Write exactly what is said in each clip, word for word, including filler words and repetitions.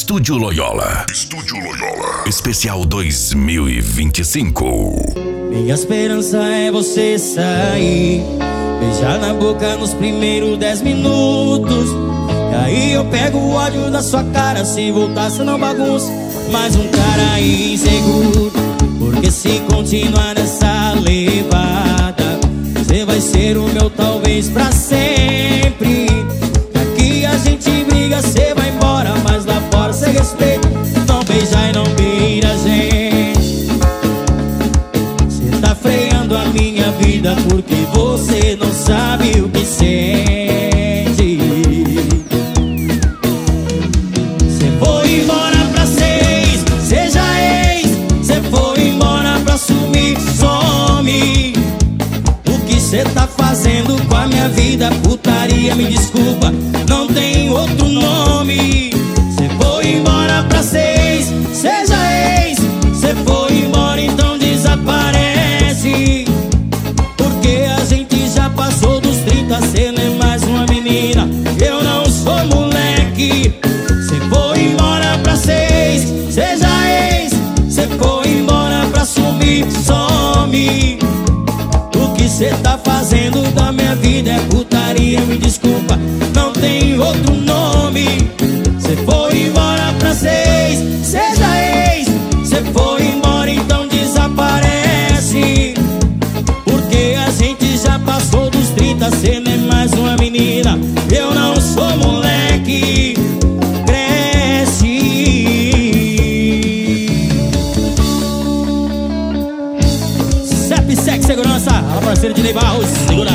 Estúdio Loyola. Estúdio Loyola. Especial dois mil e vinte e cinco. Minha esperança é você sair, beijar na boca nos primeiros dez minutos. E aí eu pego o ódio da sua cara. Se voltar cê não bagunça. Mais um cara inseguro, porque se continuar nessa levada, cê vai ser o meu talvez pra sempre. Aqui a gente briga, cê vai embora, mas lá fora cê respeita. Não beija e não beira a gente. Cê tá freando a minha vida porque você não sabe o que sente. Cê foi embora pra seis, seja ex. Cê foi embora pra sumir, some. O que cê tá fazendo com a minha vida? Putaria, me desculpa, não tem outro nome. Cê foi embora pra seis, seja ex. Cê foi embora, então desaparece. Porque a gente já passou dos trinta, cê não é mais uma menina, eu não sou moleque. Cê foi embora pra seis, seja ex. Cê foi embora pra sumir, some. O que cê tá fazendo da minha vida é putaria, me desculpa, não tem outro nome. Cê foi embora pra seis, seja ex. Cê foi embora, então desaparece. Porque a gente já passou dos trinta, cê não é mais uma menina, eu não sou moleque. Cresce. Cep Sec Segurança, a parceira de Ney Barros, segura.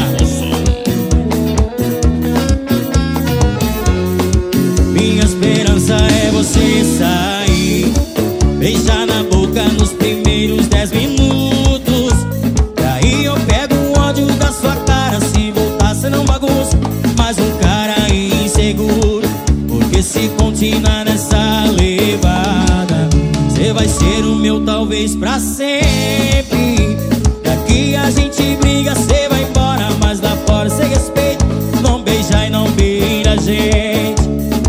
Minha esperança é você sair, beijar na boca nos primeiros dez minutos. E aí eu pego o ódio da sua cara. Se voltar cê não bagunça. Mais um cara inseguro, porque se continuar nessa levada, cê vai ser o meu talvez pra sempre. Daqui a gente briga, cê vai embora, mas lá fora cê respeita. Não beija e não beira a gente.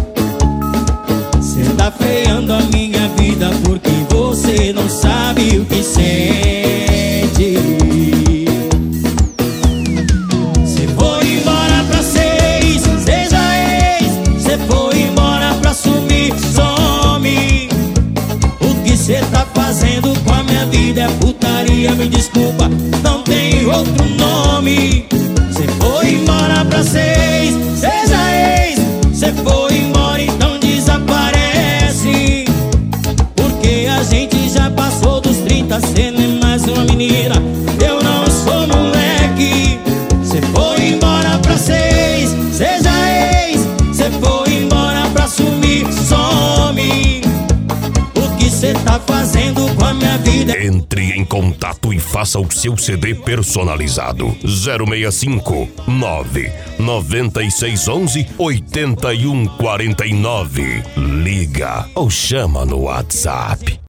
Cê tá freando a minha vida porque você não sabe o que sente. Cê foi embora pra seis, seja ex. Cê foi embora pra sumir, some. O que cê tá fazendo com a minha vida é putaria, me desculpa, não tem outro nome. Cê foi embora pra seis, seja ex. Cê foi embora, então desaparece. Porque a gente já passou dos trinta, cê não é mais uma menina, eu não sou moleque. Cê foi embora pra seis, seja ex. Cê foi embora pra sumir, some. O que cê tá fazendo com a minha vida? Entre em contato e faça o seu C D personalizado. zero seis cinco nove nove seis um um oito um quatro nove. Liga ou chama no WhatsApp.